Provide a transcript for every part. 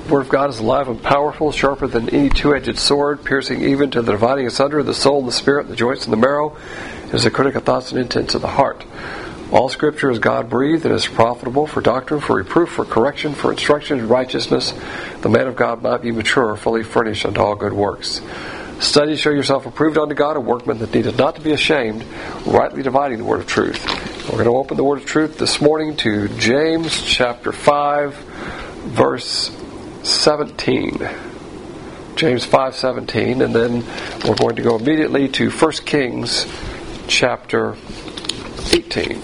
The Word of God is alive and powerful, sharper than any two-edged sword, piercing even to the dividing asunder of the soul and the spirit, the joints and the marrow, is the critical thoughts and intents of the heart. All Scripture is God-breathed and is profitable for doctrine, for reproof, for correction, for instruction in righteousness. The man of God might be mature, fully furnished unto all good works. Study to show yourself approved unto God, a workman that needeth not to be ashamed, rightly dividing the word of truth. We're going to open the word of truth this morning to James chapter 5, verse 17. James 5:17, and then we're going to go immediately to 1 Kings chapter 18.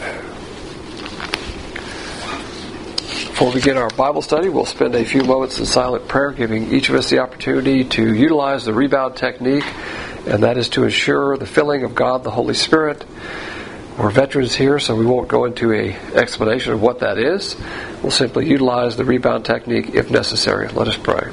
Before we begin our Bible study, we'll spend a few moments in silent prayer, giving each of us the opportunity to utilize the rebound technique, and that is to ensure the filling of God the Holy Spirit. We're veterans here, so we won't go into an explanation of what that is. We'll simply utilize the rebound technique if necessary. Let us pray.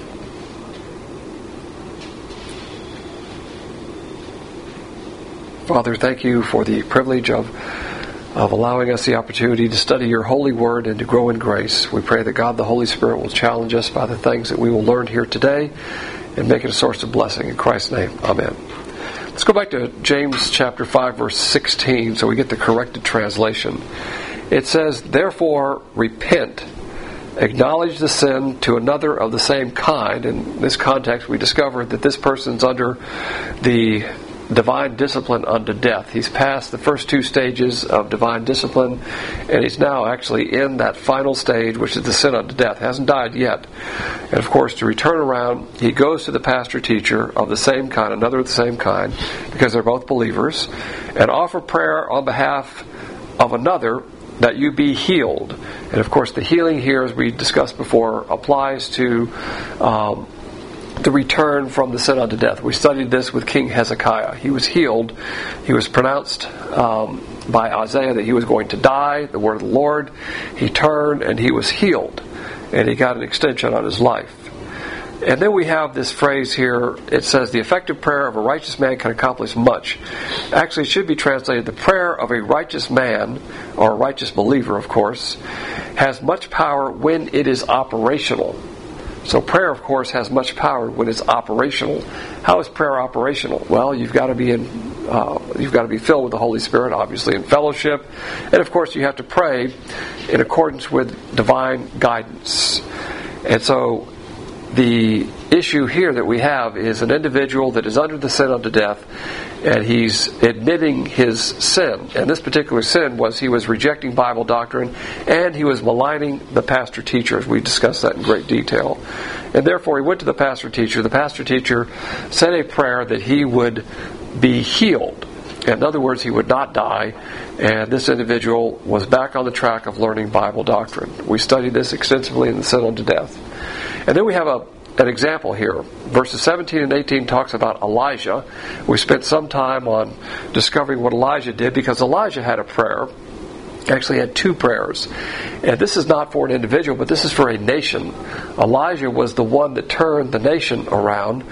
Father, thank you for the privilege of allowing us the opportunity to study your holy word and to grow in grace. We pray that God the Holy Spirit will challenge us by the things that we will learn here today and make it a source of blessing. In Christ's name, amen. Let's go back to James chapter 5, verse 16, so we get the corrected translation. It says, "Therefore repent, acknowledge the sin to another of the same kind." In this context, we discovered that this person's under the divine discipline unto death. He's passed the first two stages of divine discipline, and he's now actually in that final stage, which is the sin unto death. He hasn't died yet. And of course, to return around, he goes to the pastor-teacher of the same kind, another of the same kind, because they're both believers, and offer prayer on behalf of another that you be healed. And of course, the healing here, as we discussed before, applies to the return from the sin unto death. We studied this with King Hezekiah. He was healed. He was pronounced by Isaiah that he was going to die, the word of the Lord. He turned and he was healed. And he got an extension on his life. And then we have this phrase here. It says, "The effective prayer of a righteous man can accomplish much." Actually, it should be translated, "The prayer of a righteous man," or a righteous believer, of course, "has much power when it is operational." So prayer, of course, has much power when it's operational. How is prayer operational? Well, you've got to be filled with the Holy Spirit, obviously, in fellowship, and of course, you have to pray in accordance with divine guidance. And so, the issue here that we have is an individual that is under the sin unto death, and he's admitting his sin. And this particular sin was he was rejecting Bible doctrine, and he was maligning the pastor-teacher, as we discussed that in great detail. And therefore he went to the pastor-teacher. The pastor-teacher said a prayer that he would be healed. In other words, he would not die, and this individual was back on the track of learning Bible doctrine. We studied this extensively in the Sin unto Death. And then we have an example here. Verses 17 and 18 talks about Elijah. We spent some time on discovering what Elijah did, because Elijah had a prayer. Actually had two prayers. And this is not for an individual, but this is for a nation. Elijah was the one that turned the nation around.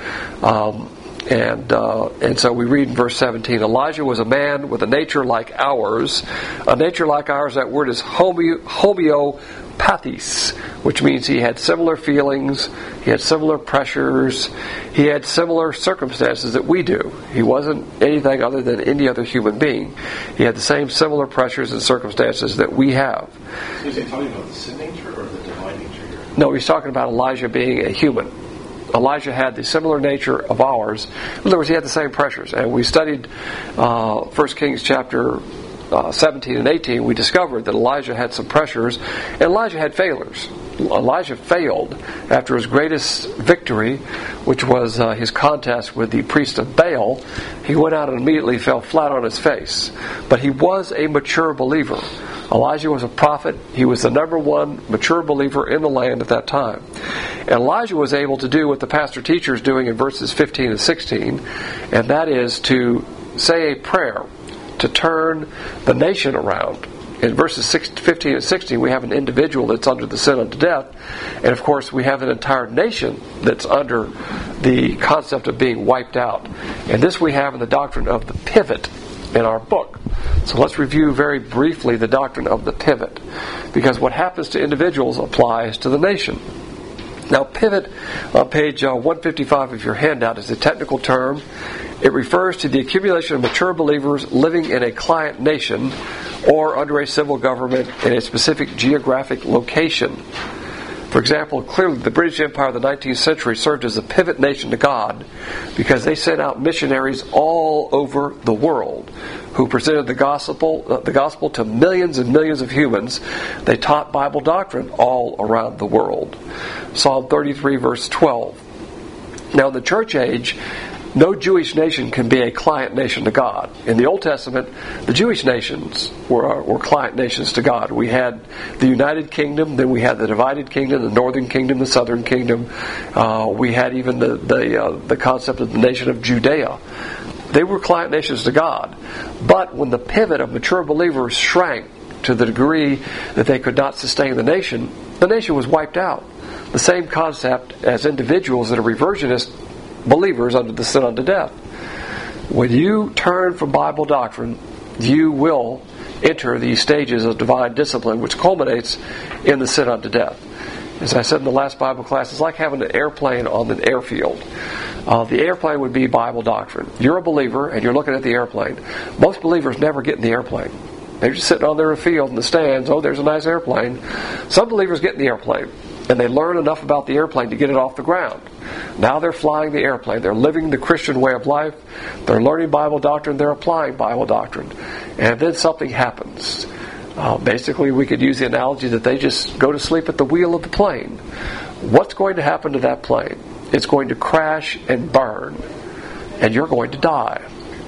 And so we read in verse 17, "Elijah was a man with a nature like ours." A nature like ours, that word is homeopathes, which means he had similar feelings, he had similar pressures, he had similar circumstances that we do. He wasn't anything other than any other human being. He had the same similar pressures and circumstances that we have. So is he talking about the sin nature or the divine nature here? No, he's talking about Elijah being a human. Elijah had the similar nature of ours. In other words, he had the same pressures. And we studied 1 Kings chapter 17 and 18. We discovered that Elijah had some pressures, and Elijah had failures. Elijah failed after his greatest victory, which was his contest with the priest of Baal. He went out and immediately fell flat on his face. But he was a mature believer. Elijah was a prophet. He was the number one mature believer in the land at that time. And Elijah was able to do what the pastor-teacher is doing in verses 15 and 16, and that is to say a prayer to turn the nation around. In verses 15 and 16, we have an individual that's under the sin unto death, and of course we have an entire nation that's under the concept of being wiped out. And this we have in the doctrine of the pivot in our book. So let's review very briefly the doctrine of the pivot, because what happens to individuals applies to the nation. Now, pivot on page 155 of your handout is a technical term. It refers to the accumulation of mature believers living in a client nation or under a civil government in a specific geographic location. For example, clearly the British Empire of the 19th century served as a pivot nation to God because they sent out missionaries all over the world who presented the gospel to millions and millions of humans. They taught Bible doctrine all around the world. Psalm 33 verse 12. Now in the church age, no Jewish nation can be a client nation to God. In the Old Testament, the Jewish nations were client nations to God. We had the United Kingdom, then we had the divided kingdom, the Northern Kingdom, the Southern Kingdom. We had even the concept of the nation of Judea. They were client nations to God. But when the pivot of mature believers shrank to the degree that they could not sustain the nation was wiped out. The same concept as individuals that are reversionist believers under the sin unto death. When you turn from Bible doctrine, you will enter these stages of divine discipline, which culminates in the sin unto death. As I said in the last Bible class, it's like having an airplane on an airfield. The airplane would be Bible doctrine. You're a believer and you're looking at the airplane. Most believers never get in the airplane. They're just sitting on their field in the stands. Oh, there's a nice airplane. Some believers get in the airplane and they learn enough about the airplane to get it off the ground. Now they're flying the airplane. They're living the Christian way of life. They're learning Bible doctrine. They're applying Bible doctrine. And then something happens. Basically, we could use the analogy that they just go to sleep at the wheel of the plane. What's going to happen to that plane? It's going to crash and burn. And you're going to die.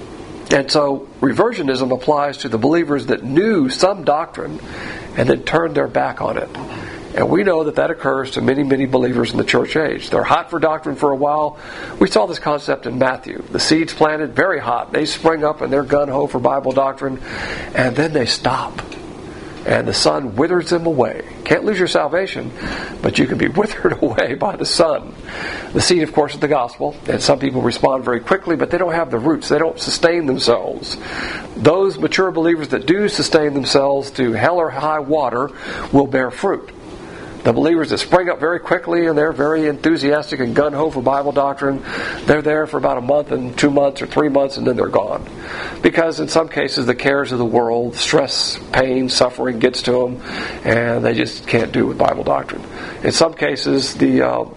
And so, reversionism applies to the believers that knew some doctrine and then turned their back on it. And we know that occurs to many, many believers in the church age. They're hot for doctrine for a while. We saw this concept in Matthew. The seeds planted, very hot. They spring up and they're gung-ho for Bible doctrine. And then they stop. And the sun withers them away. Can't lose your salvation, but you can be withered away by the sun. The seed, of course, is the gospel. And some people respond very quickly, but they don't have the roots. They don't sustain themselves. Those mature believers that do sustain themselves to hell or high water will bear fruit. The believers that spring up very quickly and they're very enthusiastic and gung-ho for Bible doctrine, they're there for about a month and 2 months or 3 months and then they're gone. Because in some cases the cares of the world, stress, pain, suffering gets to them and they just can't do with Bible doctrine. In some cases the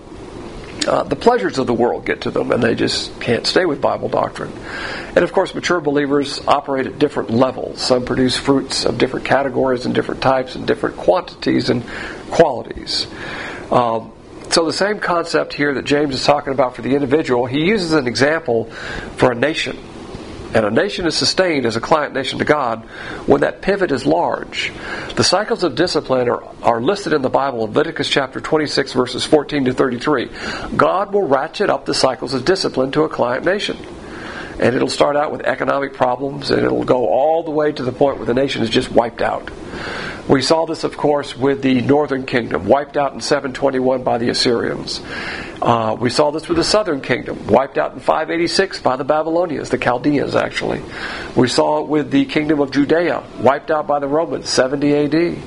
pleasures of the world get to them and they just can't stay with Bible doctrine. And of course mature believers operate at different levels. Some produce fruits of different categories and different types and different quantities and qualities. So the same concept here that James is talking about for the individual, he uses an example for a nation. And a nation is sustained as a client nation to God when that pivot is large. The cycles of discipline are listed in the Bible, Leviticus chapter 26, verses 14 to 33. God will ratchet up the cycles of discipline to a client nation. And it'll start out with economic problems, and it'll go all the way to the point where the nation is just wiped out. We saw this, of course, with the northern kingdom, wiped out in 721 by the Assyrians. We saw this with the southern kingdom, wiped out in 586 by the Babylonians, the Chaldeans actually. We saw it with the kingdom of Judea, wiped out by the Romans, 70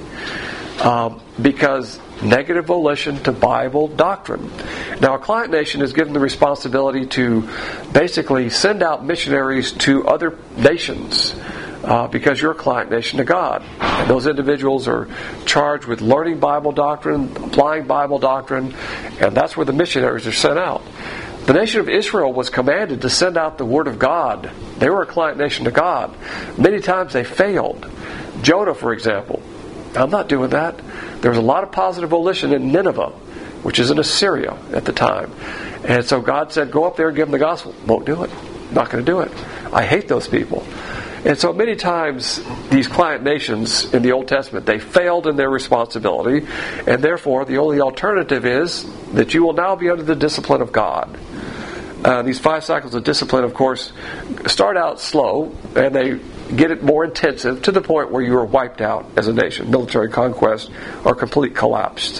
AD. Because negative volition to Bible doctrine. Now, a client nation is given the responsibility to basically send out missionaries to other nations because you're a client nation to God. And those individuals are charged with learning Bible doctrine, applying Bible doctrine, and that's where the missionaries are sent out. The nation of Israel was commanded to send out the Word of God. They were a client nation to God. Many times they failed. Jonah, for example. I'm not doing that. There was a lot of positive volition in Nineveh, which is in Assyria at the time. And so God said, go up there and give them the gospel. Won't do it. Not going to do it. I hate those people. And so many times these client nations in the Old Testament, they failed in their responsibility, and therefore the only alternative is that you will now be under the discipline of God. These 5 cycles of discipline, of course, start out slow, and they get it more intensive to the point where you are wiped out as a nation, military conquest, or complete collapse.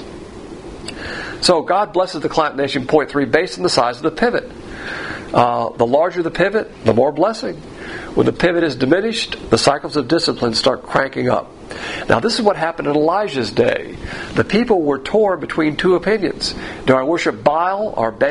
So God blesses the client nation, point 3, based on the size of the pivot. The larger the pivot, the more blessing. When the pivot is diminished, the cycles of discipline start cranking up. Now, this is what happened in Elijah's day. The people were torn between two opinions. Do I worship Baal,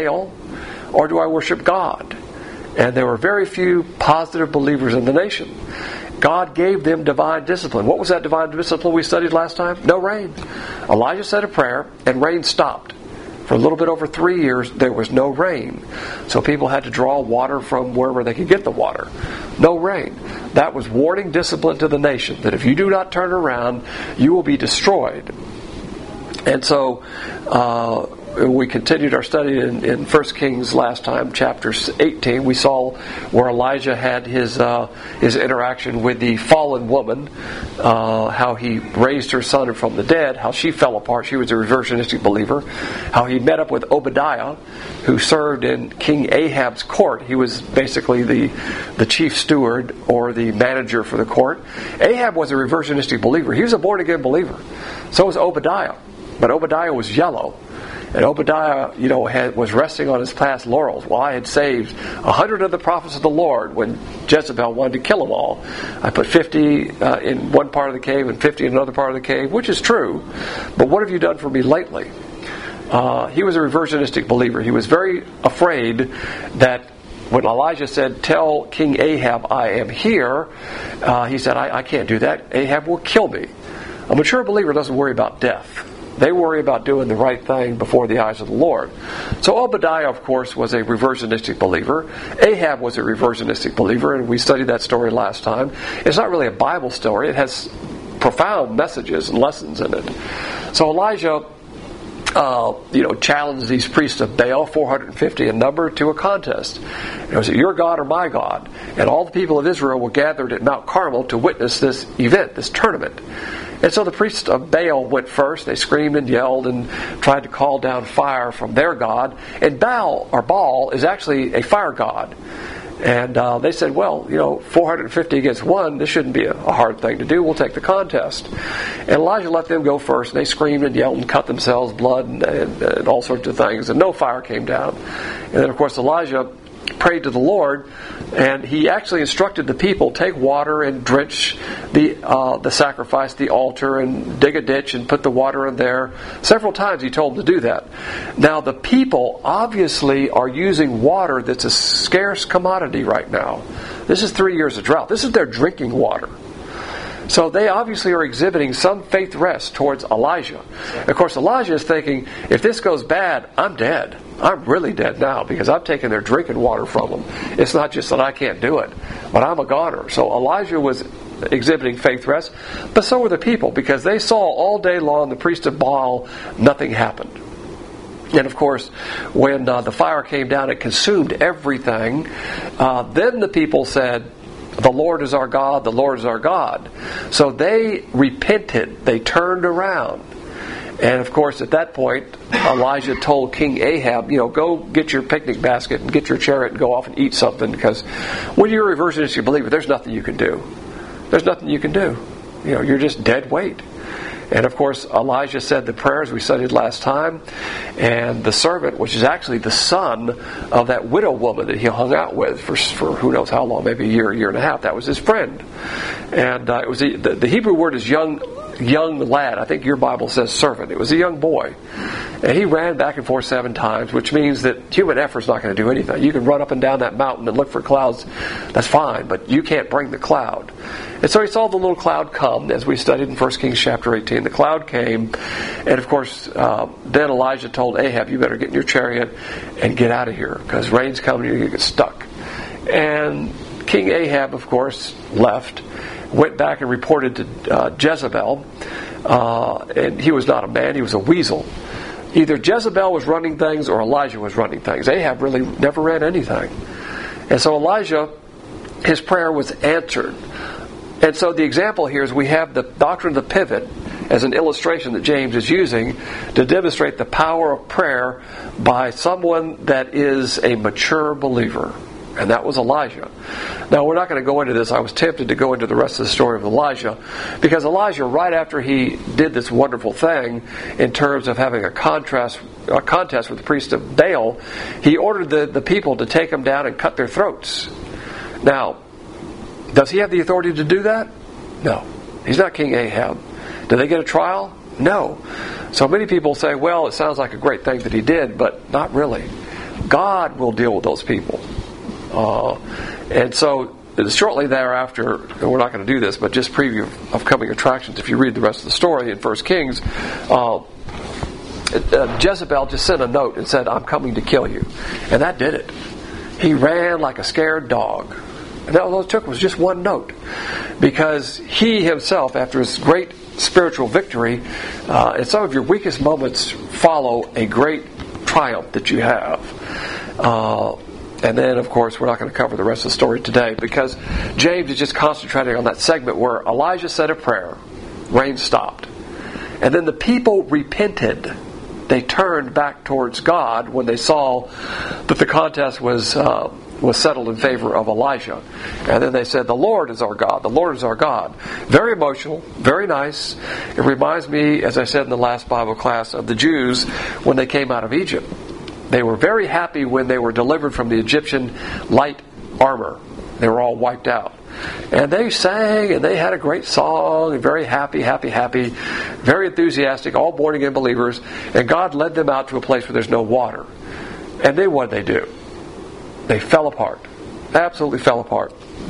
or do I worship God? And there were very few positive believers in the nation. God gave them divine discipline. What was that divine discipline we studied last time? No rain. Elijah said a prayer, and rain stopped. For a little bit over 3 years, there was no rain. So people had to draw water from wherever they could get the water. No rain. That was warning discipline to the nation, that if you do not turn around, you will be destroyed. And so we continued our study in 1 Kings last time, chapter 18. We saw where Elijah had his interaction with the fallen woman, how he raised her son from the dead, how she fell apart. She was a reversionistic believer. How he met up with Obadiah, who served in King Ahab's court. He was basically the chief steward or the manager for the court. Ahab was a reversionistic believer. He was a born-again believer. So was Obadiah. But Obadiah was yellow. And Obadiah, was resting on his past laurels. Well, I had saved 100 of the prophets of the Lord when Jezebel wanted to kill them all. I put 50 in one part of the cave and 50 in another part of the cave, which is true. But what have you done for me lately? He was a reversionistic believer. He was very afraid that when Elijah said, tell King Ahab I am here, he said, I can't do that. Ahab will kill me. A mature believer doesn't worry about death. They worry about doing the right thing before the eyes of the Lord. So Obadiah, of course, was a reversionistic believer. Ahab was a reversionistic believer, and we studied that story last time. It's not really a Bible story. It has profound messages and lessons in it. So Elijah challenged these priests of Baal, 450 in number, to a contest. Was it your God or my God? And all the people of Israel were gathered at Mount Carmel to witness this event, this tournament. And so the priests of Baal went first. They screamed and yelled and tried to call down fire from their god. And Baal is actually a fire god. And they said, 450 against one, this shouldn't be a hard thing to do. We'll take the contest. And Elijah let them go first. And they screamed and yelled and cut themselves blood and all sorts of things. And no fire came down. And then, of course, Elijah prayed to the Lord, and he actually instructed the people, take water and drench the sacrifice, the altar, and dig a ditch and put the water in there. Several times he told them to do that. Now the people obviously are using water that's a scarce commodity right now. This is 3 years of drought. This is their drinking water. So they obviously are exhibiting some faith rest towards Elijah. Of course, Elijah is thinking, if this goes bad, I'm dead. I'm really dead now because I've taken their drinking water from them. It's not just that I can't do it, but I'm a goner. So Elijah was exhibiting faith rest, but so were the people, because they saw all day long the priest of Baal, nothing happened. And of course, when the fire came down, it consumed everything. Then the people said, the Lord is our God, the Lord is our God. So they repented. They turned around. And of course, at that point, Elijah told King Ahab, go get your picnic basket and get your chariot and go off and eat something, because when you're a reversionistic believer, there's nothing you can do. There's nothing you can do. You're just dead weight. And of course, Elijah said the prayers we studied last time, and the servant, which is actually the son of that widow woman that he hung out with for who knows how long, maybe a year and a half. That was his friend. And it was the Hebrew word is young lad. I think your Bible says servant. It was a young boy. And he ran back and forth 7 times, which means that human effort's not going to do anything. You can run up and down that mountain and look for clouds. That's fine, but you can't bring the cloud. And so he saw the little cloud come, as we studied in 1 Kings chapter 18. The cloud came, and of course, then Elijah told Ahab, you better get in your chariot and get out of here, because rain's coming and you get stuck. And King Ahab, of course, left, went back and reported to Jezebel, and he was not a man, he was a weasel. Either Jezebel was running things or Elijah was running things. Ahab really never ran anything. And so Elijah, his prayer was answered. And so the example here is we have the doctrine of the pivot as an illustration that James is using to demonstrate the power of prayer by someone that is a mature believer. And that was Elijah. Now, we're not going to go into this. I was tempted to go into the rest of the story of Elijah, because Elijah, right after he did this wonderful thing in terms of having a contest with the priest of Baal, he ordered the people to take him down and cut their throats. Now, does he have the authority to do that? No. He's not King Ahab. Did they get a trial? No. So many people say, well, it sounds like a great thing that he did, but not really. God will deal with those people. And so shortly thereafter, and we're not going to do this, but just preview of coming attractions, if you read the rest of the story in 1 Kings, Jezebel just sent a note and said, I'm coming to kill you. And that did it. He ran like a scared dog. And all it took was just one note. Because he himself, after his great spiritual victory, in some of your weakest moments follow a great triumph that you have. And then, of course, we're not going to cover the rest of the story today because James is just concentrating on that segment where Elijah said a prayer, rain stopped. And then the people repented. They turned back towards God when they saw that the contest was settled in favor of Elijah. And then they said, the Lord is our God. The Lord is our God. Very emotional, very nice. It reminds me, as I said in the last Bible class, of the Jews when they came out of Egypt. They were very happy when they were delivered from the Egyptian light armor. They were all wiped out. And they sang, and they had a great song, and very happy, very enthusiastic, all born-again believers. And God led them out to a place where there's no water. And then what did they do? They fell apart. Absolutely fell apart.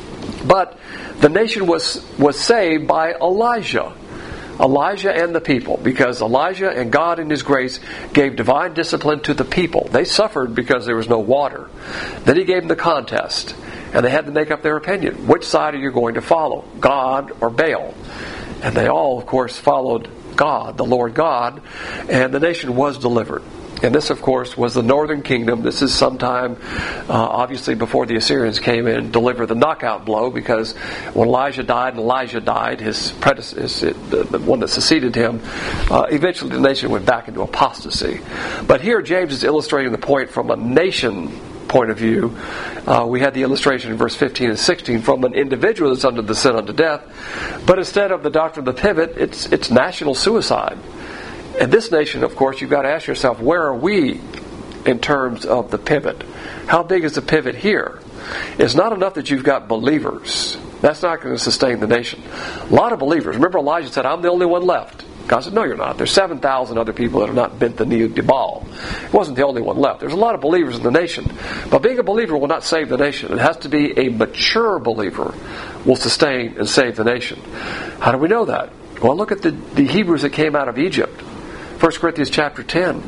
But the nation was saved by Elijah. Elijah and the people, because Elijah and God in His grace gave divine discipline to the people. They suffered because there was no water. Then He gave them the contest, and they had to make up their opinion. Which side are you going to follow, God or Baal? And they all, of course, followed God, the Lord God, and the nation was delivered. And this, of course, was the northern kingdom. This is sometime, obviously, before the Assyrians came in and delivered the knockout blow, because when Elijah died, his predecessor, the one that succeeded him, eventually the nation went back into apostasy. But here James is illustrating the point from a nation point of view. We had the illustration in verse 15 and 16 from an individual that's under the sin unto death. But instead of the doctrine of the pivot, it's national suicide. And this nation, of course, you've got to ask yourself, where are we in terms of the pivot? How big is the pivot here? It's not enough that you've got believers. That's not going to sustain the nation. A lot of believers. Remember Elijah said, I'm the only one left. God said, no, you're not. There's 7,000 other people that have not bent the knee to Baal. He wasn't the only one left. There's a lot of believers in the nation. But being a believer will not save the nation. It has to be a mature believer will sustain and save the nation. How do we know that? Well, look at the Hebrews that came out of Egypt. 1 Corinthians chapter 10.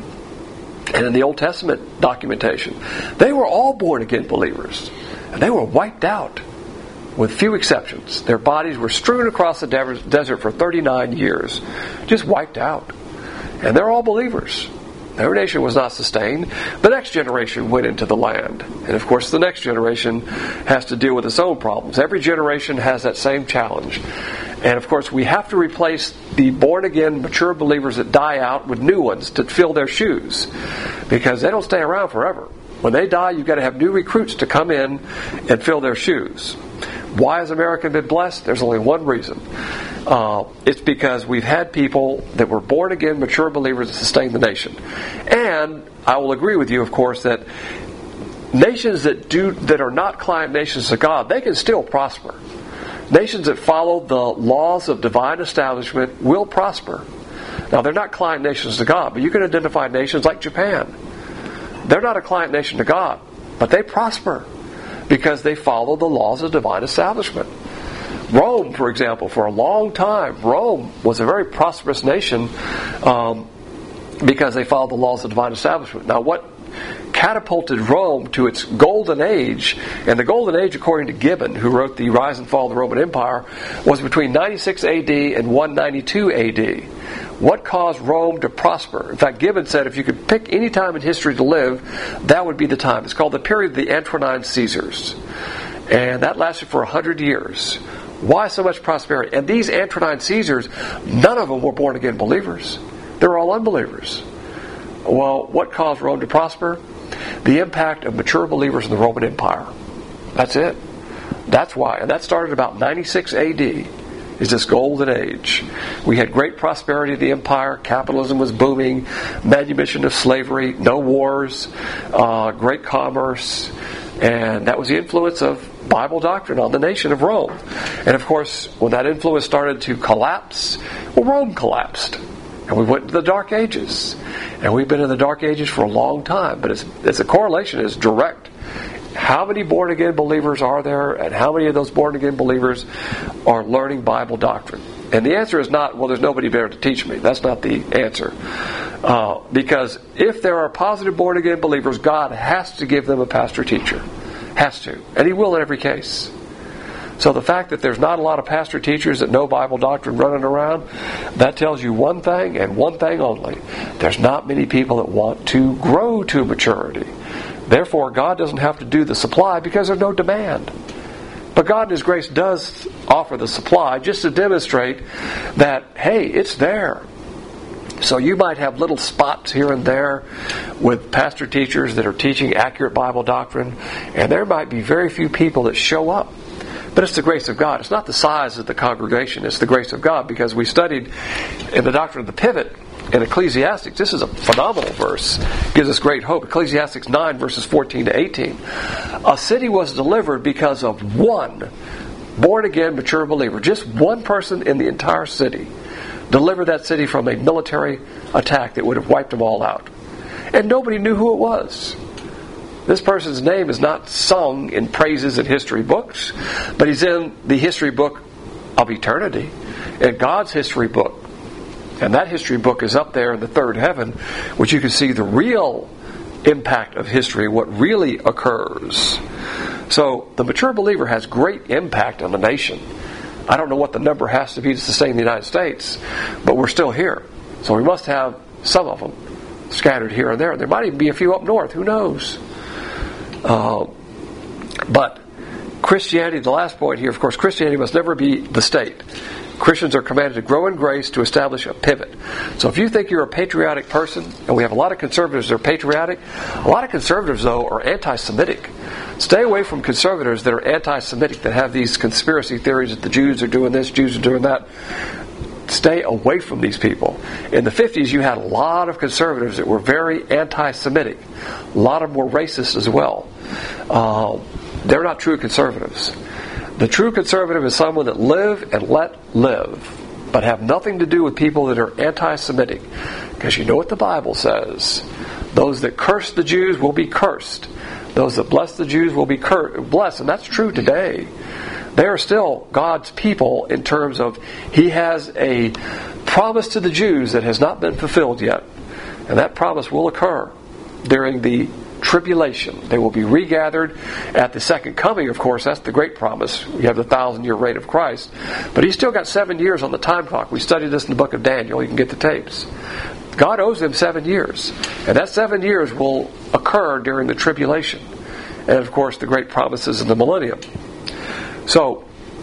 And in the Old Testament documentation, they were all born-again believers. And they were wiped out, with few exceptions. Their bodies were strewn across the desert for 39 years. Just wiped out. And they're all believers. Their nation was not sustained. The next generation went into the land. And of course, the next generation has to deal with its own problems. Every generation has that same challenge. And of course, we have to replace the born-again, mature believers that die out with new ones to fill their shoes. Because they don't stay around forever. When they die, you've got to have new recruits to come in and fill their shoes. Why has America been blessed? There's only one reason. It's because we've had people that were born-again, mature believers that sustain the nation. And I will agree with you, of course, that nations that are not client nations of God, they can still prosper. Nations that follow the laws of divine establishment will prosper. Now, they're not client nations to God, but you can identify nations like Japan. They're not a client nation to God, but they prosper because they follow the laws of divine establishment. Rome, for example, for a long time, Rome was a very prosperous nation because they followed the laws of divine establishment. Now, what catapulted Rome to its golden age, and the golden age, according to Gibbon, who wrote The Rise and Fall of the Roman Empire, was between 96 AD and 192 AD. What caused Rome to prosper? In fact, Gibbon said if you could pick any time in history to live, that would be the time. It's called the period of the Antonine Caesars. And that lasted for 100 years. Why so much prosperity? And these Antonine Caesars, none of them were born-again believers. They were all unbelievers. Well, what caused Rome to prosper? The impact of mature believers in the Roman Empire. That's it. That's why. And that started about 96 AD. Is this golden age. We had great prosperity of the empire. Capitalism was booming. Manumission of slavery. No wars. Great commerce. And that was the influence of Bible doctrine on the nation of Rome. And of course, when that influence started to collapse, well, Rome collapsed. And we went into the Dark Ages. And we've been in the Dark Ages for a long time. But it's a correlation is direct. How many born-again believers are there? And how many of those born-again believers are learning Bible doctrine? And the answer is not, well, there's nobody better to teach me. That's not the answer. Because if there are positive born-again believers, God has to give them a pastor-teacher. Has to. And He will in every case. So the fact that there's not a lot of pastor-teachers that know Bible doctrine running around, that tells you one thing and one thing only. There's not many people that want to grow to maturity. Therefore, God doesn't have to do the supply because there's no demand. But God in His grace does offer the supply just to demonstrate that, hey, it's there. So you might have little spots here and there with pastor teachers that are teaching accurate Bible doctrine, and there might be very few people that show up. But it's the grace of God. It's not the size of the congregation. It's the grace of God, because we studied in the doctrine of the pivot in Ecclesiastes. This is a phenomenal verse. It gives us great hope. Ecclesiastes 9, verses 14 to 18. A city was delivered because of one born-again, mature believer. Just one person in the entire city delivered that city from a military attack that would have wiped them all out. And nobody knew who it was. This person's name is not sung in praises in history books, but he's in the history book of eternity, in God's history book. And that history book is up there in the third heaven, which you can see the real impact of history, what really occurs. So the mature believer has great impact on the nation. I don't know what the number has to be to sustain the United States, but we're still here. So we must have some of them scattered here and there. There might even be a few up north. Who knows? But Christianity, the last point here, of course, Christianity must never be the state. Christians are commanded to grow in grace to establish a pivot. So if you think you're a patriotic person, and we have a lot of conservatives that are patriotic, a lot of conservatives, though, are anti-Semitic. Stay away from conservatives that are anti-Semitic, that have these conspiracy theories that the Jews are doing this, Jews are doing that. Stay away from these people. In the 50s, you had a lot of conservatives that were very anti-Semitic. A lot of them were racist as well. They're not true conservatives. The true conservative is someone that live and let live, but have nothing to do with people that are anti-Semitic. Because you know what the Bible says. Those that curse the Jews will be cursed. Those that bless the Jews will be blessed. And that's true today. They are still God's people in terms of He has a promise to the Jews that has not been fulfilled yet. And that promise will occur during the tribulation. They will be regathered at the second coming, of course. That's the great promise. You have the 1,000-year reign of Christ. But He's still got 7 years on the time clock. We studied this in the book of Daniel. You can get the tapes. God owes them 7 years. And that 7 years will occur during the tribulation. And, of course, the great promises in the millennium. So,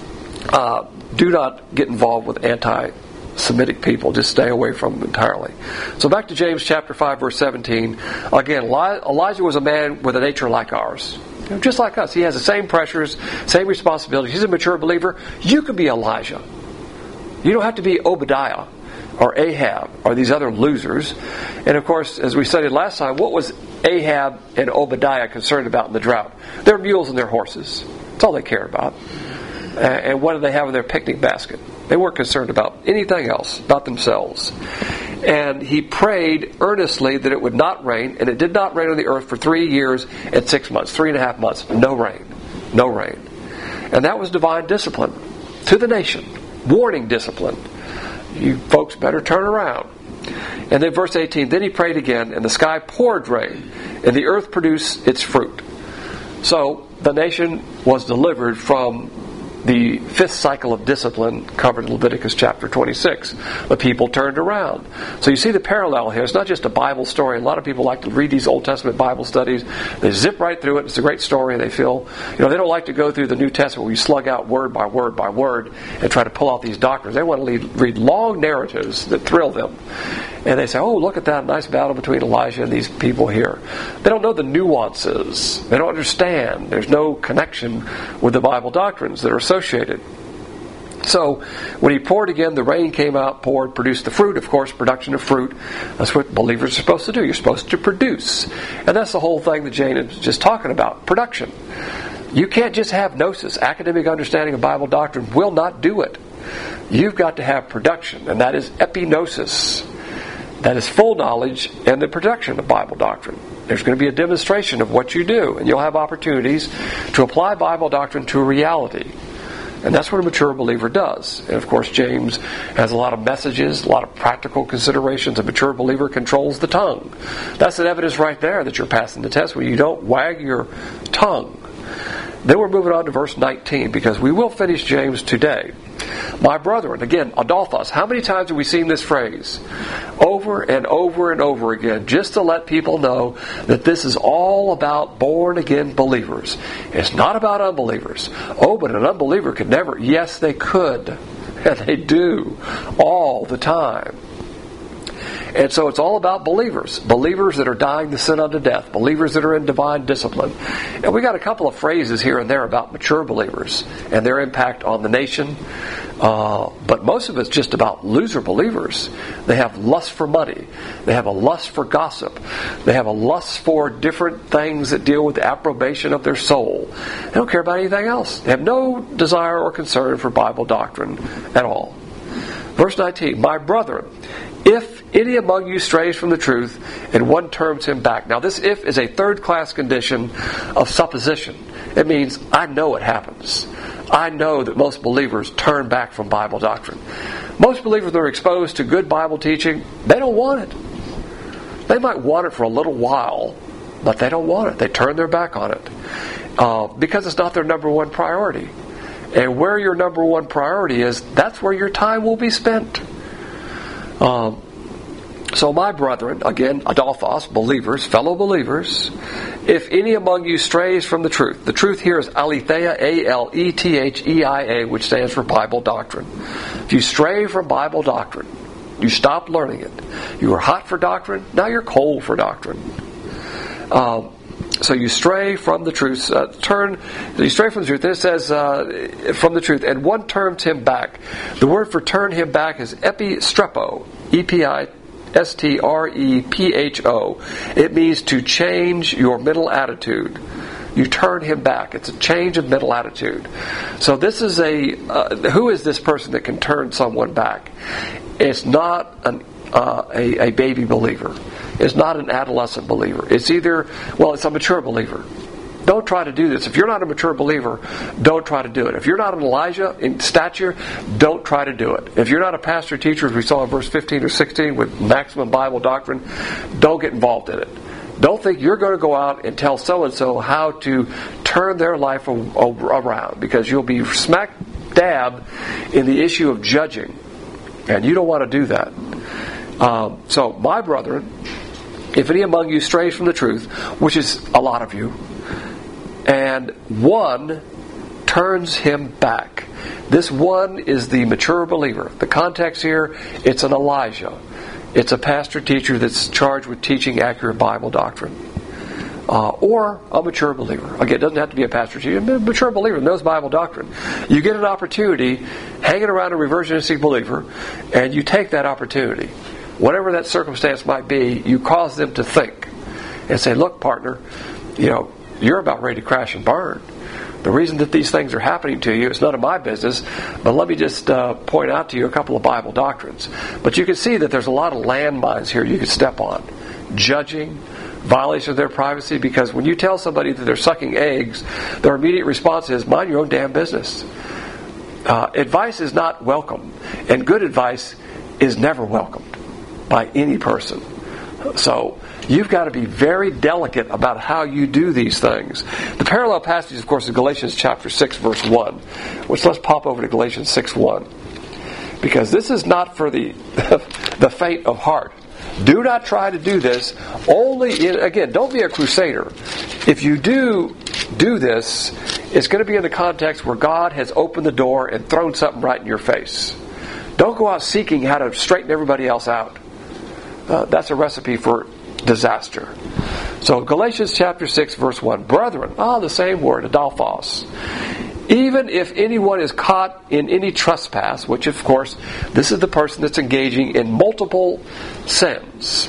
do not get involved with anti-Semitic people. Just stay away from them entirely. So back to James chapter 5, verse 17. Again, Elijah was a man with a nature like ours. Just like us. He has the same pressures, same responsibilities. He's a mature believer. You can be Elijah. You don't have to be Obadiah or Ahab or these other losers. And of course, as we studied last time, what was Ahab and Obadiah concerned about in the drought? Their mules and their horses. That's all they cared about. And what did they have in their picnic basket? They weren't concerned about anything else, about themselves. And he prayed earnestly that it would not rain, and it did not rain on the earth for 3 years and 6 months, 3.5 months. No rain. No rain. And that was divine discipline to the nation. Warning discipline. You folks better turn around. And then verse 18, then he prayed again, and the sky poured rain, and the earth produced its fruit. So the nation was delivered from the 5th cycle of discipline covered in Leviticus chapter 26. The people turned around. So you see the parallel here. It's not just a Bible story. A lot of people like to read these Old Testament Bible studies. They zip right through it. It's a great story. They feel, they don't like to go through the New Testament where you slug out word by word by word and try to pull out these doctrines. They want to read long narratives that thrill them. And they say, oh, look at that nice battle between Elijah and these people here. They don't know the nuances. They don't understand. There's no connection with the Bible doctrines that are associated. So when he poured again, the rain came out, poured, produced the fruit. Of course, production of fruit. That's what believers are supposed to do. You're supposed to produce. And that's the whole thing that Jane is just talking about, production. You can't just have gnosis. Academic understanding of Bible doctrine will not do it. You've got to have production, and that is epignosis. That is full knowledge and the production of Bible doctrine. There's going to be a demonstration of what you do, and you'll have opportunities to apply Bible doctrine to a reality. And that's what a mature believer does. And of course, James has a lot of messages, a lot of practical considerations. A mature believer controls the tongue. That's an evidence right there that you're passing the test when you don't wag your tongue. Then we're moving on to verse 19, because we will finish James today. My brethren, again, Adolphos, how many times have we seen this phrase? Over and over and over again, just to let people know that this is all about born-again believers. It's not about unbelievers. Oh, but an unbeliever could never. Yes, they could. And they do. All the time. And so it's all about believers. Believers that are dying to sin unto death. Believers that are in divine discipline. And we got a couple of phrases here and there about mature believers and their impact on the nation. But most of it's just about loser believers. They have lust for money. They have a lust for gossip. They have a lust for different things that deal with the approbation of their soul. They don't care about anything else. They have no desire or concern for Bible doctrine at all. Verse 19, my brethren, if any among you strays from the truth, and one turns him back. Now this if is a third-class condition of supposition. It means I know it happens. I know that most believers turn back from Bible doctrine. Most believers that are exposed to good Bible teaching, they don't want it. They might want it for a little while, but they don't want it. They turn their back on it because it's not their number one priority. And where your number one priority is, that's where your time will be spent. So my brethren, again, Adolphos, believers, fellow believers, if any among you strays from the truth here is aletheia, Alethea, which stands for Bible doctrine. If you stray from Bible doctrine, you stop learning it. You were hot for doctrine, now you're cold for doctrine. So you stray from the truth. You stray from the truth. It says from the truth, and one turns him back. The word for turn him back is epistrepo, E-P-I-S-T-R-E-P-H-O. It means to change your mental attitude. You turn him back. It's a change of mental attitude. So this is who is this person that can turn someone back? It's not a baby believer. It's not an adolescent believer. It's it's a mature believer. Don't try to do this. If you're not a mature believer, don't try to do it. If you're not an Elijah in stature, don't try to do it. If you're not a pastor teacher, as we saw in verse 15 or 16 with maximum Bible doctrine, don't get involved in it. Don't think you're going to go out and tell so-and-so how to turn their life around, because you'll be smack dab in the issue of judging. And you don't want to do that. So, my brethren, if any among you strays from the truth, which is a lot of you, and one turns him back. This one is the mature believer. The context here, it's an Elijah. It's a pastor teacher that's charged with teaching accurate Bible doctrine. Or a mature believer. Again, it doesn't have to be a pastor teacher. A mature believer knows Bible doctrine. You get an opportunity hanging around a reversionistic believer, and you take that opportunity. Whatever that circumstance might be, you cause them to think and say, look, partner, you're about ready to crash and burn. The reason that these things are happening to you is none of my business, but let me just point out to you a couple of Bible doctrines. But you can see that there's a lot of landmines here you could step on. Judging, violation of their privacy, because when you tell somebody that they're sucking eggs, their immediate response is, mind your own damn business. Advice is not welcome, and good advice is never welcomed by any person. So you've got to be very delicate about how you do these things. The parallel passage, of course, is Galatians chapter 6, verse 1. Which let's pop over to Galatians 6:1. Because this is not for the faint of heart. Do not try to do this. Again, don't be a crusader. If you do this, it's going to be in the context where God has opened the door and thrown something right in your face. Don't go out seeking how to straighten everybody else out. That's a recipe for disaster. So Galatians chapter 6 verse 1. Brethren, the same word, Adolphos. Even if anyone is caught in any trespass, which of course, this is the person that's engaging in multiple sins.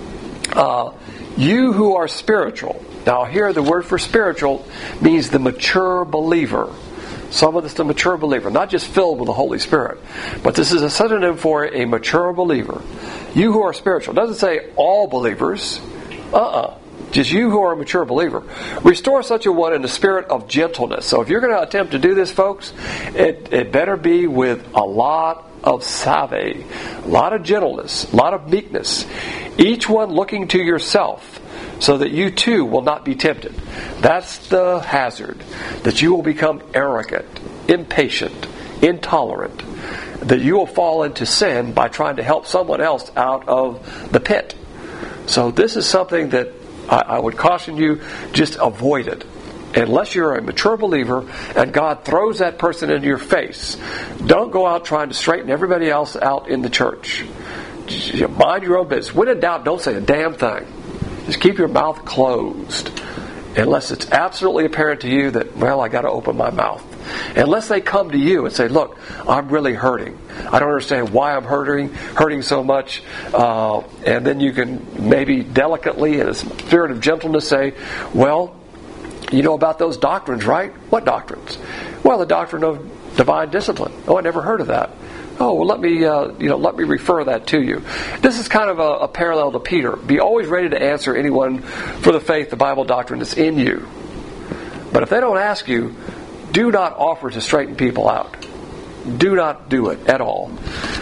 You who are spiritual. Now here the word for spiritual means the mature believer. Someone that's the mature believer, not just filled with the Holy Spirit. But this is a synonym for a mature believer. You who are spiritual. It doesn't say all believers. Just you who are a mature believer. Restore such a one in the spirit of gentleness. So if you're going to attempt to do this, folks, it better be with a lot of salve, a lot of gentleness, a lot of meekness. Each one looking to yourself, so that you too will not be tempted. That's the hazard. That you will become arrogant, impatient, intolerant. That you will fall into sin by trying to help someone else out of the pit. So this is something that I would caution you, just avoid it. Unless you're a mature believer and God throws that person into your face, don't go out trying to straighten everybody else out in the church. Just mind your own business. When in doubt, don't say a damn thing. Just keep your mouth closed. Unless it's absolutely apparent to you that, well, I got to open my mouth. Unless they come to you and say, look, I'm really hurting. I don't understand why I'm hurting so much. And then you can maybe delicately, in a spirit of gentleness, say, well, you know about those doctrines, right? What doctrines? Well, the doctrine of divine discipline. Oh, I never heard of that. Oh, well, let me refer that to you. This is kind of a parallel to Peter. Be always ready to answer anyone for the faith, the Bible doctrine that's in you. But if they don't ask you, do not offer to straighten people out. Do not do it at all.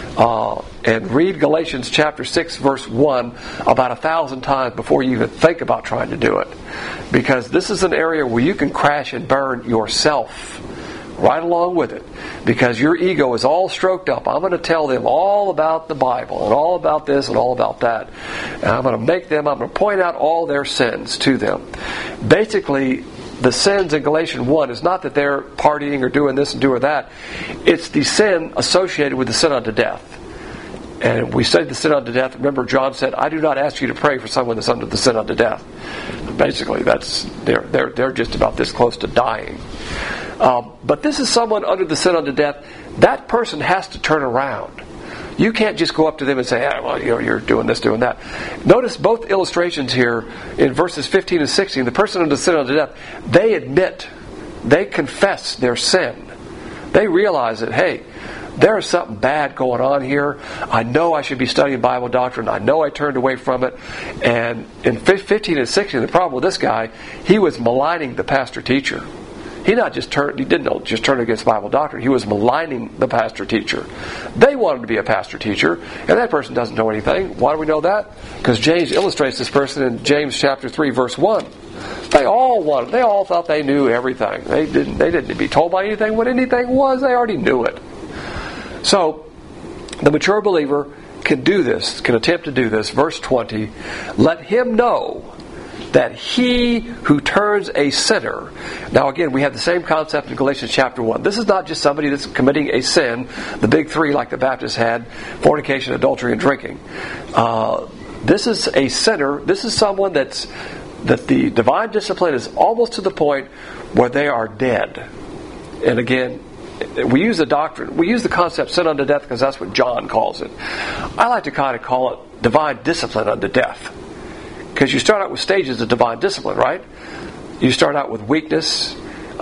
And read Galatians chapter 6, verse 1 about 1,000 times before you even think about trying to do it. Because this is an area where you can crash and burn yourself right along with it. Because your ego is all stroked up. I'm going to tell them all about the Bible and all about this and all about that. And I'm going to point out all their sins to them. Basically, the sins in Galatians 1 is not that they're partying or doing this and doing that. It's the sin associated with the sin unto death. And we studied the sin unto death. Remember, John said, I do not ask you to pray for someone that's under the sin unto death. Basically, they're just about this close to dying. But this is someone under the sin unto death. That person has to turn around. You can't just go up to them and say, well, you're doing this, doing that. Notice both illustrations here in verses 15 and 16. The person under the sin unto death, they admit, they confess their sin. They realize that, hey, there is something bad going on here. I know I should be studying Bible doctrine. I know I turned away from it. And in 15 and 16, the problem with this guy, he was maligning the pastor teacher. He didn't just turn against Bible doctrine. He was maligning the pastor teacher. They wanted to be a pastor teacher, and that person doesn't know anything. Why do we know that? Because James illustrates this person in James chapter 3, verse 1. They all thought they knew everything. They didn't be told by anything what anything was. They already knew it. So, the mature believer can do this, can attempt to do this. Verse 20, let him know that he who turns a sinner. Now again, we have the same concept in Galatians chapter 1. This is not just somebody that's committing a sin, the big three like the Baptists had, fornication, adultery, and drinking. This is a sinner. This is someone that the divine discipline is almost to the point where they are dead. And again, we use the doctrine, we use the concept sin unto death because that's what John calls it. I like to kind of call it divine discipline unto death. Because you start out with stages of divine discipline, right? You start out with weakness,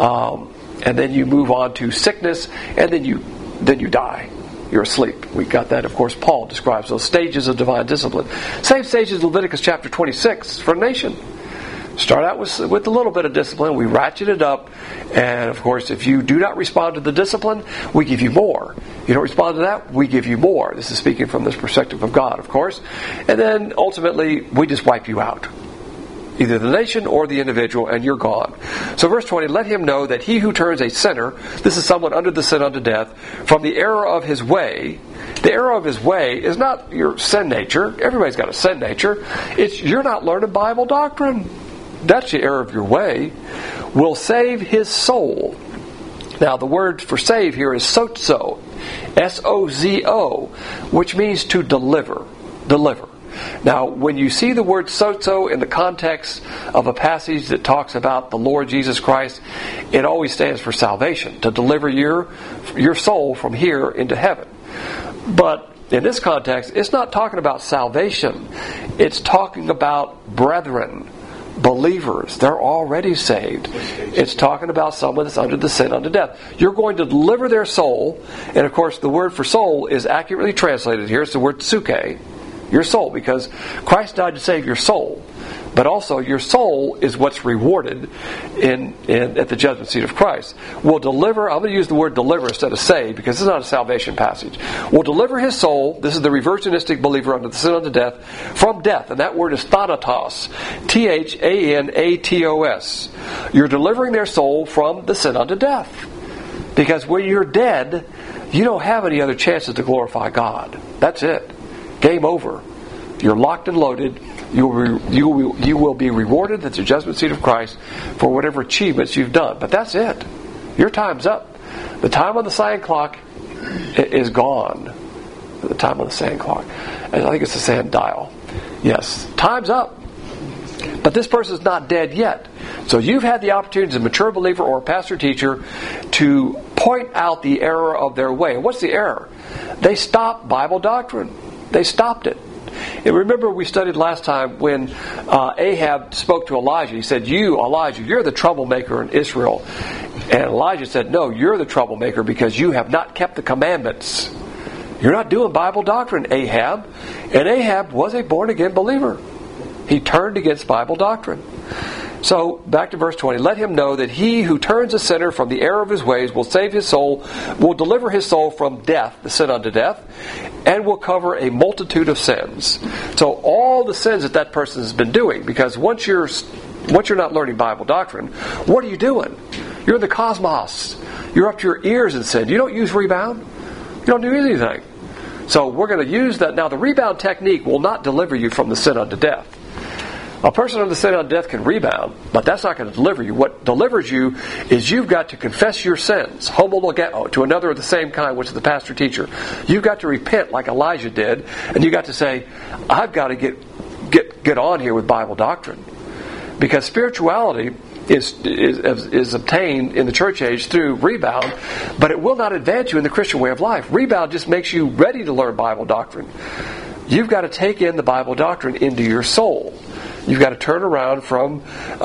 and then you move on to sickness, and then you die. You're asleep. We got that, of course, Paul describes those stages of divine discipline. Same stages Leviticus chapter 26 for a nation. Start out with a little bit of discipline. We ratchet it up. And, of course, if you do not respond to the discipline, we give you more. You don't respond to that, we give you more. This is speaking from this perspective of God, of course. And then, ultimately, we just wipe you out. Either the nation or the individual, and you're gone. So verse 20, let him know that he who turns a sinner, this is someone under the sin unto death, from the error of his way. The error of his way is not your sin nature. Everybody's got a sin nature. It's you're not learning Bible doctrine. That's the error of your way. Will save his soul. Now the word for save here is sozo. S-O-Z-O, which means to deliver. Deliver. Now, when you see the word sozo in the context of a passage that talks about the Lord Jesus Christ, it always stands for salvation, to deliver your soul from here into heaven. But in this context, it's not talking about salvation. It's talking about brethren, believers. They're already saved. It's talking about someone that's under the sin unto death. You're going to deliver their soul, and of course the word for soul is accurately translated here. It's the word suke, your soul, because Christ died to save your soul. But also your soul is what's rewarded at the judgment seat of Christ. We'll deliver, I'm going to use the word deliver instead of save, because this is not a salvation passage. We'll deliver his soul, this is the reversionistic believer under the sin unto death, from death. And that word is thanatos. Thanatos. You're delivering their soul from the sin unto death. Because when you're dead, you don't have any other chances to glorify God. That's it. Game over. You're locked and loaded. You will be rewarded at the judgment seat of Christ for whatever achievements you've done. But that's it. Your time's up. The time on the sand clock is gone. The time on the sand clock. And I think it's the sand dial. Yes. Time's up. But this person's not dead yet. So you've had the opportunity as a mature believer or a pastor teacher to point out the error of their way. And what's the error? They stopped Bible doctrine. They stopped it. And remember we studied last time when Ahab spoke to Elijah. He said, you, Elijah, you're the troublemaker in Israel. And Elijah said, no, you're the troublemaker because you have not kept the commandments. You're not doing Bible doctrine, Ahab. And Ahab was a born-again believer. He turned against Bible doctrine. So, back to verse 20. Let him know that he who turns a sinner from the error of his ways will save his soul, will deliver his soul from death, the sin unto death, and will cover a multitude of sins. So, all the sins that person has been doing, because once you're not learning Bible doctrine, what are you doing? You're in the cosmos. You're up to your ears in sin. You don't use rebound. You don't do anything. So, we're going to use that. Now, the rebound technique will not deliver you from the sin unto death. A person under the sin unto death can rebound, but that's not going to deliver you. What delivers you is you've got to confess your sins, homologeo, to another of the same kind, which is the pastor teacher. You've got to repent like Elijah did, and you've got to say, I've got to get on here with Bible doctrine. Because spirituality is obtained in the church age through rebound, but it will not advance you in the Christian way of life. Rebound just makes you ready to learn Bible doctrine. You've got to take in the Bible doctrine into your soul. You've got to turn around from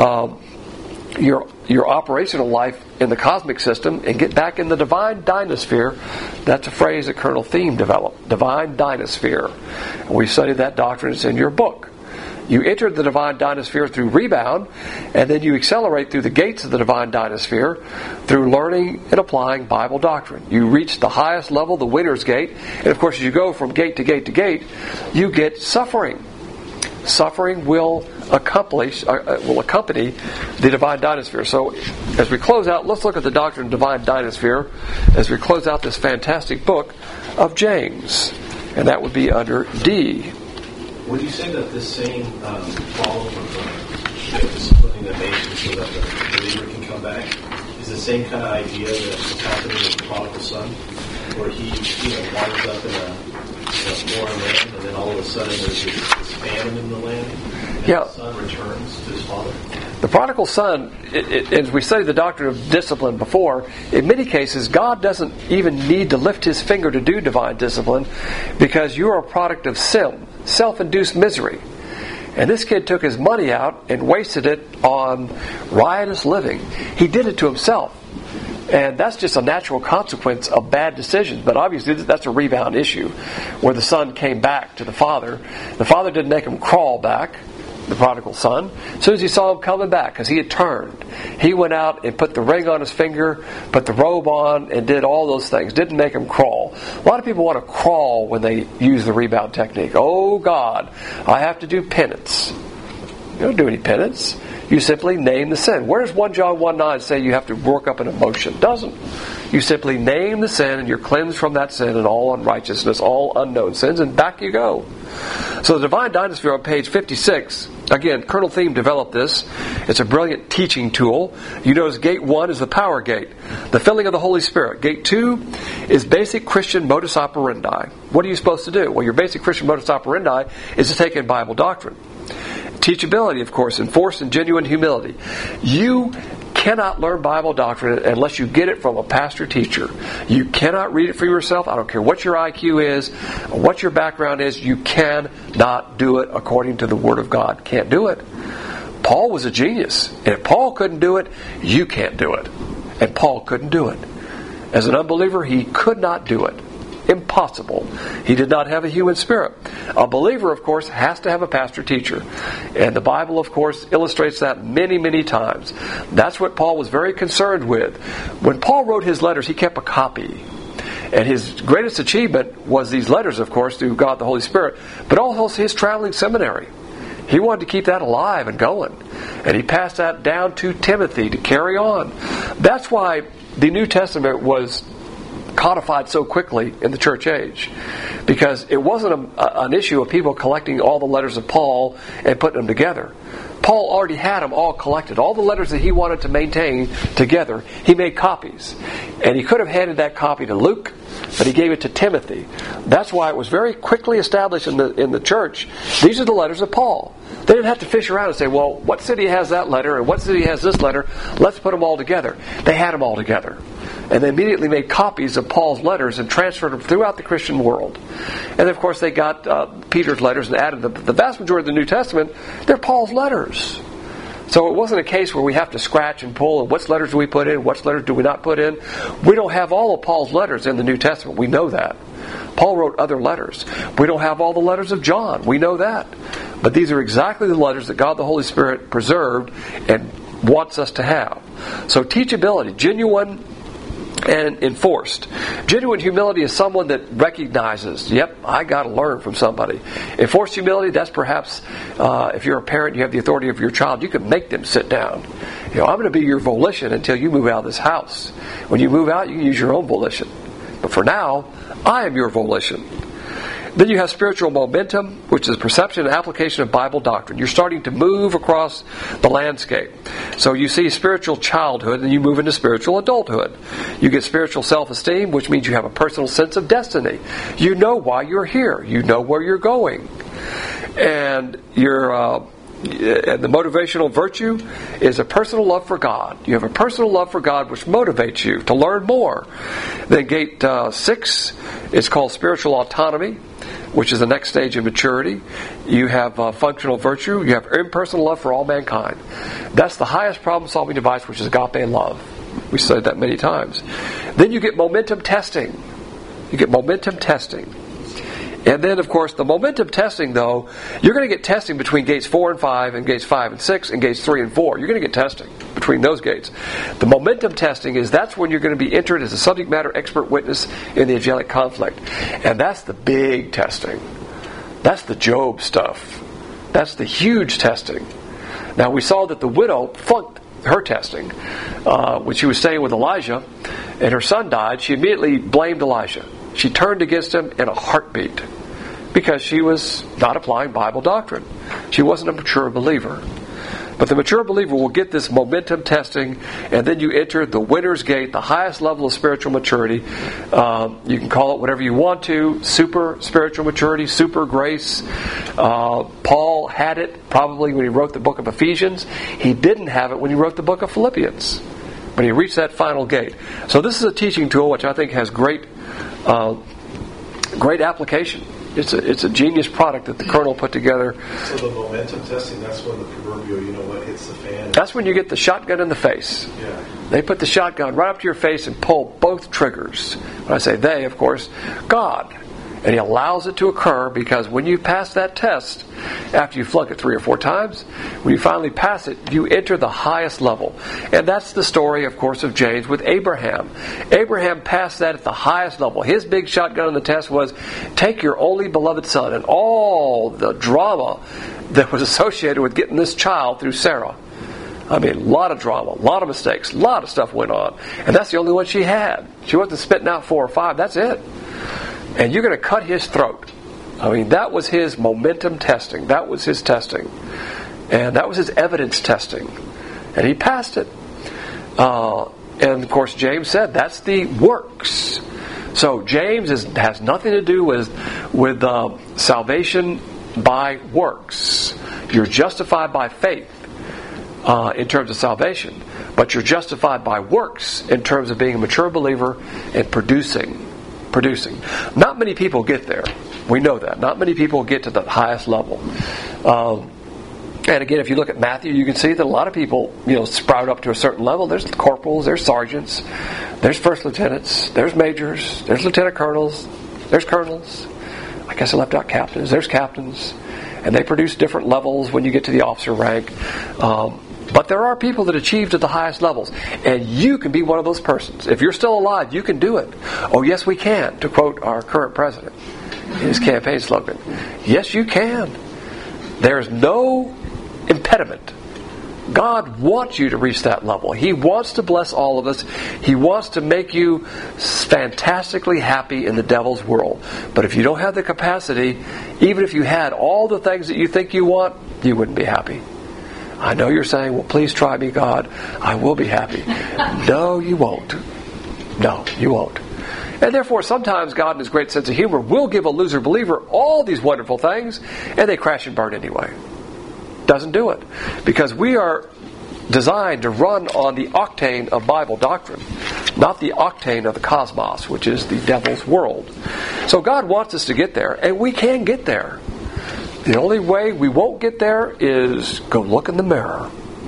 your operational life in the cosmic system and get back in the divine dynasphere. That's a phrase that Colonel Thiem developed. Divine dynasphere. And we studied that doctrine. It's in your book. You entered the divine dynasphere through rebound, and then you accelerate through the gates of the divine dynasphere through learning and applying Bible doctrine. You reach the highest level, the winner's gate, and of course as you go from gate to gate to gate, you get suffering. Suffering will accompany the divine dynasphere. So as we close out, let's look at the doctrine of divine dynasphere as we close out this fantastic book of James. And that would be under D. Would you say that this same follow of disciplining the nation so that the believer can come back is the same kind of idea that was happening with the prodigal son, where he winds up in a foreign land, and then all of a sudden there's this famine in the land, and the son returns to his father? The prodigal son, as we studied the doctrine of discipline before, in many cases God doesn't even need to lift his finger to do divine discipline, because you're a product of sin, self-induced misery. And this kid took his money out and wasted it on riotous living. He did it to himself. And that's just a natural consequence of bad decisions. But obviously that's a rebound issue, where the son came back to the father. The father didn't make him crawl back, the prodigal son. As soon as he saw him coming back, because he had turned, he went out and put the ring on his finger, put the robe on, and did all those things. Didn't make him crawl. A lot of people want to crawl when they use the rebound technique. Oh God, I have to do penance. You don't do any penance. You simply name the sin. Where does 1 John 1:9 say you have to work up an emotion? It doesn't. You simply name the sin, and you're cleansed from that sin and all unrighteousness, all unknown sins, and back you go. So the Divine Dynasphere on page 56, again, Colonel Thiem developed this, It's a brilliant teaching tool. You notice gate 1 is the power gate, the filling of the Holy Spirit. Gate 2 is basic Christian modus operandi. What are you supposed to do? Well, your basic Christian modus operandi is to take in Bible doctrine. Teachability, of course, enforced in genuine humility. You cannot learn Bible doctrine unless you get it from a pastor teacher. You cannot read it for yourself. I don't care what your IQ is, what your background is. You cannot do it according to the Word of God. Can't do it. Paul was a genius. And if Paul couldn't do it, you can't do it. And Paul couldn't do it. As an unbeliever, he could not do it. Impossible. He did not have a human spirit. A believer, of course, has to have a pastor teacher. And the Bible, of course, illustrates that many, many times. That's what Paul was very concerned with. When Paul wrote his letters, he kept a copy. And his greatest achievement was these letters, of course, through God the Holy Spirit, but also his traveling seminary. He wanted to keep that alive and going. And he passed that down to Timothy to carry on. That's why the New Testament was codified so quickly in the church age, because it wasn't an issue of people collecting all the letters of Paul and putting them together. Paul already had them all collected. All the letters that he wanted to maintain together, he made copies. And he could have handed that copy to Luke, but he gave it to Timothy. That's why it was very quickly established in the church. These are the letters of Paul. They didn't have to fish around and say, well, what city has that letter and what city has this letter? Let's put them all together. They had them all together. And they immediately made copies of Paul's letters and transferred them throughout the Christian world. And of course they got Peter's letters and added the vast majority of the New Testament. They're Paul's letters. So it wasn't a case where we have to scratch and pull and what letters do we put in, what letters do we not put in. We don't have all of Paul's letters in the New Testament. We know that. Paul wrote other letters. We don't have all the letters of John. We know that. But these are exactly the letters that God the Holy Spirit preserved and wants us to have. So teachability, genuine and enforced. Genuine humility is someone that recognizes, yep, I got to learn from somebody. Enforced humility, that's perhaps, if you're a parent, you have the authority of your child, you can make them sit down. I'm going to be your volition until you move out of this house. When you move out, you can use your own volition. But for now, I am your volition. Then you have spiritual momentum, which is perception and application of Bible doctrine. You're starting to move across the landscape. So you see spiritual childhood and you move into spiritual adulthood. You get spiritual self-esteem, which means you have a personal sense of destiny. You know why you're here. You know where you're going. And the motivational virtue is a personal love for God. You have a personal love for God which motivates you to learn more. Then gate 6 is called spiritual autonomy, which is the next stage of maturity. You have functional virtue. You have impersonal love for all mankind. That's the highest problem-solving device, which is agape love. We said that many times. Then you get momentum testing. And then, of course, the momentum testing, though, you're going to get testing between gates 4 and 5 and gates 5 and 6 and gates 3 and 4. You're going to get testing between those gates. The momentum testing that's when you're going to be entered as a subject matter expert witness in the angelic conflict. And that's the big testing. That's the Job stuff. That's the huge testing. Now, we saw that the widow flunked her testing. When she was staying with Elijah and her son died, she immediately blamed Elijah. She turned against him in a heartbeat because she was not applying Bible doctrine. She wasn't a mature believer. But the mature believer will get this momentum testing, and then you enter the winner's gate, the highest level of spiritual maturity. You can call it whatever you want to, super spiritual maturity, super grace. Paul had it probably when he wrote the book of Ephesians. He didn't have it when he wrote the book of Philippians. But he reached that final gate. So this is a teaching tool which I think has great application. It's a genius product that the Colonel put together. So the momentum testing, that's when the proverbial, what hits the fan. That's when you get the shotgun in the face. Yeah. They put the shotgun right up to your face and pull both triggers. When I say they, of course, God. And He allows it to occur because when you pass that test, after you flunk it 3 or 4 times, when you finally pass it, you enter the highest level. And that's the story, of course, of James with Abraham. Abraham passed that at the highest level. His big shotgun in the test was, take your only beloved son, and all the drama that was associated with getting this child through Sarah. I mean, a lot of drama, a lot of mistakes, a lot of stuff went on. And that's the only one she had. She wasn't spitting out 4 or 5. That's it. And you're going to cut his throat. I mean, that was his momentum testing. That was his testing. And that was his evidence testing. And he passed it. And of course, James said that's the works. So James has nothing to do with salvation by works. You're justified by faith in terms of salvation, but you're justified by works in terms of being a mature believer and producing. Not many people get there. We know that. Not many people get to the highest level. And again, if you look at Matthew, you can see that a lot of people, sprout up to a certain level. There's corporals, there's sergeants, there's first lieutenants, there's majors, there's lieutenant colonels, there's colonels. I guess I left out captains. There's captains. And they produce different levels when you get to the officer rank. But there are people that achieve to the highest levels. And you can be one of those persons. If you're still alive, you can do it. Oh, yes, we can, to quote our current president in his campaign slogan. Yes, you can. There's no impediment. God wants you to reach that level. He wants to bless all of us. He wants to make you fantastically happy in the devil's world. But if you don't have the capacity, even if you had all the things that you think you want, you wouldn't be happy. I know you're saying, well, please try me, God. I will be happy. No, you won't. No, you won't. And therefore, sometimes God, in His great sense of humor, will give a loser believer all these wonderful things, and they crash and burn anyway. Doesn't do it. Because we are designed to run on the octane of Bible doctrine, not the octane of the cosmos, which is the devil's world. So God wants us to get there, and we can get there. The only way we won't get there is go look in the mirror.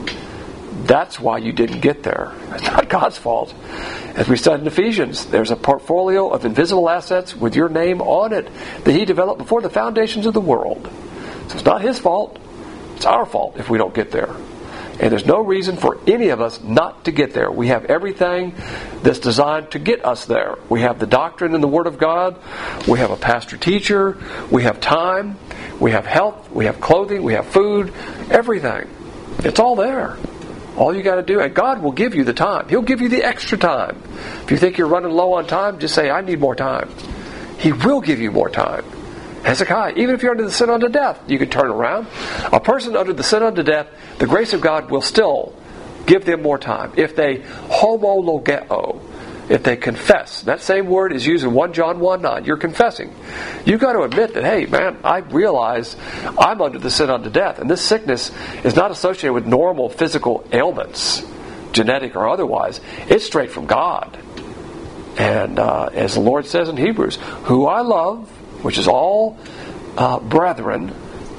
That's why you didn't get there. It's not God's fault. As we studied in Ephesians, there's a portfolio of invisible assets with your name on it that He developed before the foundations of the world. So it's not His fault. It's our fault if we don't get there. And there's no reason for any of us not to get there. We have everything that's designed to get us there. We have the doctrine and the Word of God. We have a pastor-teacher. We have time. We have health. We have clothing. We have food. Everything. It's all there. All you got to do, and God will give you the time. He'll give you the extra time. If you think you're running low on time, just say, I need more time. He will give you more time. Hezekiah, even if you're under the sin unto death, you can turn around. A person under the sin unto death, the grace of God will still give them more time. If they homologeo, if they confess, that same word is used in 1 John 1:9. You're confessing. You've got to admit that, hey, man, I realize I'm under the sin unto death. And this sickness is not associated with normal physical ailments, genetic or otherwise. It's straight from God. And as the Lord says in Hebrews, who I love, which is all brethren,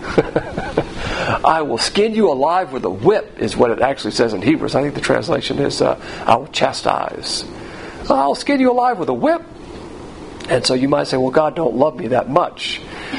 I will skin you alive with a whip, is what it actually says in Hebrews. I think the translation is, I will chastise. I'll skin you alive with a whip. And so you might say, well, God don't love me that much.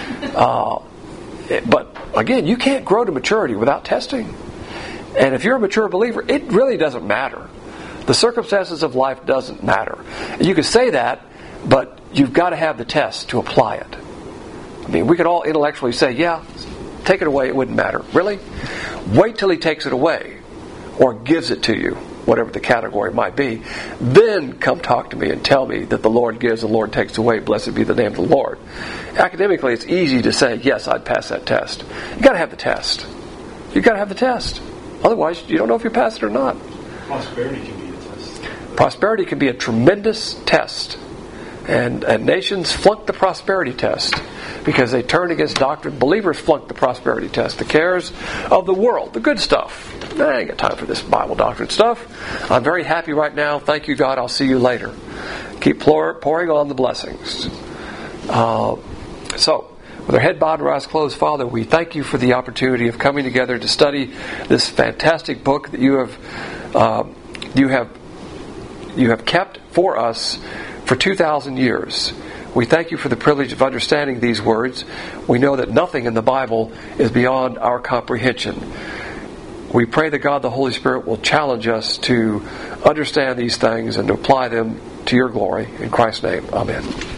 But again, you can't grow to maturity without testing. And if you're a mature believer, it really doesn't matter. The circumstances of life doesn't matter. You can say that, but you've got to have the test to apply it. I mean, we could all intellectually say, yeah, take it away, it wouldn't matter. Really? Wait till He takes it away or gives it to you, whatever the category might be. Then come talk to me and tell me that the Lord gives, the Lord takes away. Blessed be the name of the Lord. Academically, it's easy to say, yes, I'd pass that test. You've got to have the test. You've got to have the test. Otherwise, you don't know if you pass it or not. Prosperity can be a test. Prosperity can be a tremendous test. And nations flunk the prosperity test because they turned against doctrine. Believers flunked the prosperity test. The cares of the world, the good stuff. I ain't got time for this Bible doctrine stuff. I'm very happy right now. Thank you, God. I'll see you later. Keep pouring on the blessings. So, with our head bowed and our eyes closed, Father, we thank you for the opportunity of coming together to study this fantastic book that you have kept for us for 2,000 years. We thank you for the privilege of understanding these words. We know that nothing in the Bible is beyond our comprehension. We pray that God the Holy Spirit will challenge us to understand these things and to apply them to your glory. In Christ's name, amen.